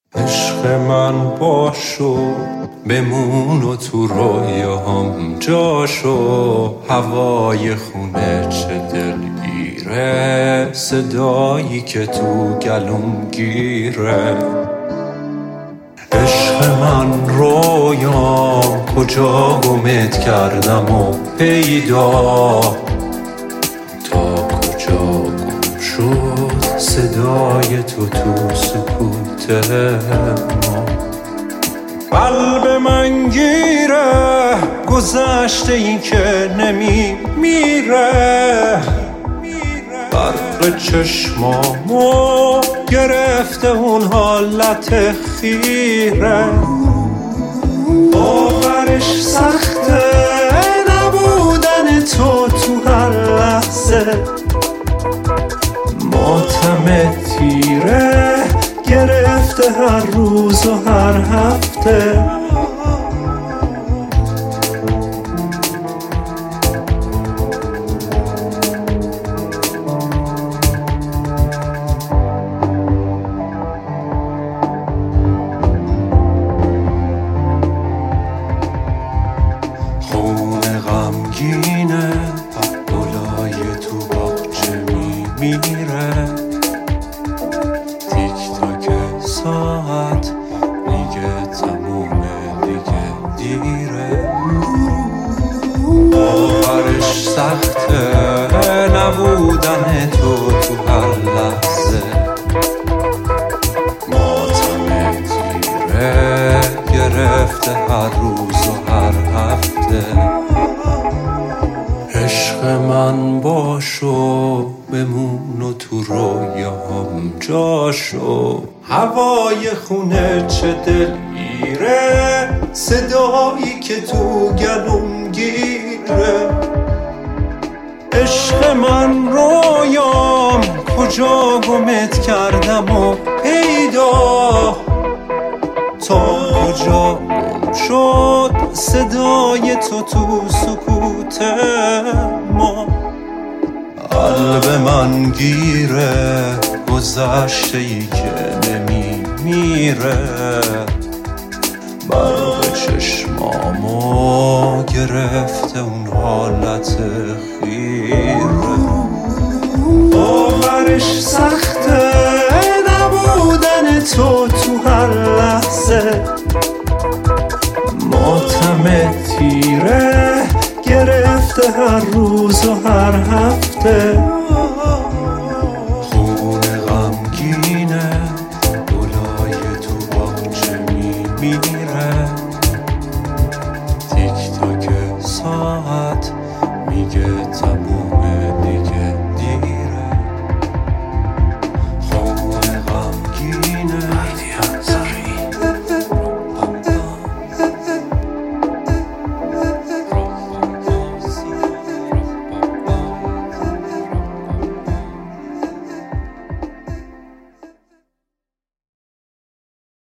عشق من باشو بمون و تو رویام جاشو، هوای خونه چه دلگیره، صدایی که تو گلوم گیره. عشق من رویام کجا گمت کردم و پیدا، تا کجا گم شد صدای تو سکوت ما. قلب من گیره گذشته این که نمیمیره، برق چشمامو گرفته اون حالت خیره. باورش سخته نبودن تو هر لحظه، ماتم تیره گرفته هر روز و هر هفته. خون غمگینه گلای تو باغچه میمیره، تیک تاک ساعت میگه تمومه دیگه دیره. باورش سخته نبودن تو هر لحظه، ماتم تیره گرفته هر روز و هر هفته. عشق من باشو بمون و تو رویام جاشو، هوای خونه چه دلگیره، صدایی که تو گلوم گیره. عشق من رویام کجا گمت کردم و پیدا، تا کجا گم شد صدای تو سکوت ما. قلب من گیره گذشته ای که نمیمیره، برق چشمامو گرفته اون حالت خیره. باورش سخته نبودن تو هر لحظه، ماتم تیره گرفته هر روز و هر هفته.